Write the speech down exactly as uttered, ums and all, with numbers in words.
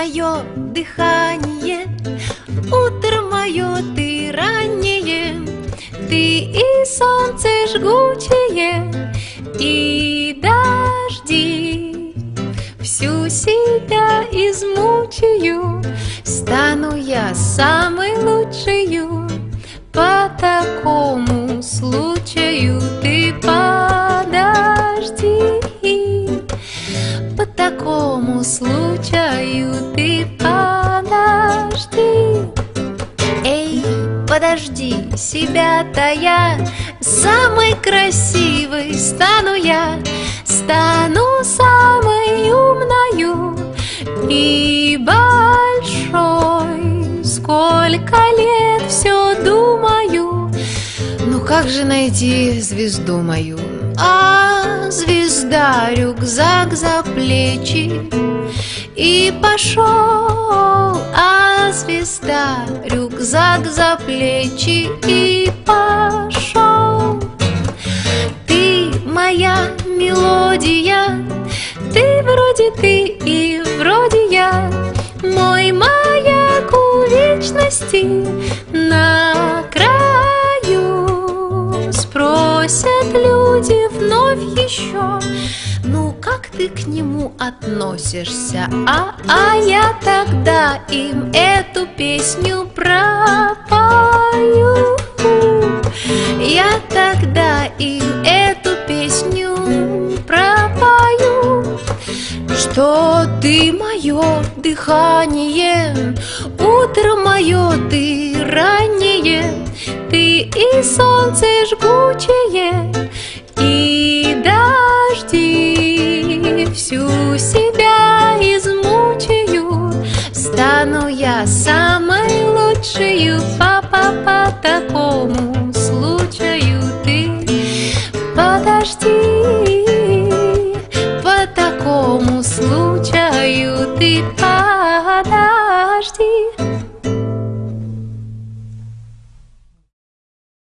мое дыхание, утро мое ты раннее, ты и солнце жгучее, и дожди. Всю себя измучаю, стану я самой лучшею. По такому случаю ты подожди. По такому случаю ты подожди. Эй, подожди, себя-то я самой красивой стану я, стану самой умною и большой. Сколько лет все думаю, ну как же найти звезду мою? А звезда рюкзак за плечи и пошел. А звезда рюкзак за плечи и пошел. Ты моя мелодия, ты вроде ты и вроде я, мой маяк у вечности на краю. Спросят люди вновь еще, ну как ты к нему относишься? А, а я тогда им эту песню пропою. Я тогда им эту песню пропою. Что ты мое дыхание, утро мое ты раннее, ты и солнце жгучее, и дожди. Всю себя измучаю, стану я самой лучшею. Папа, по такому случаю ты подожди. По такому случаю ты подожди.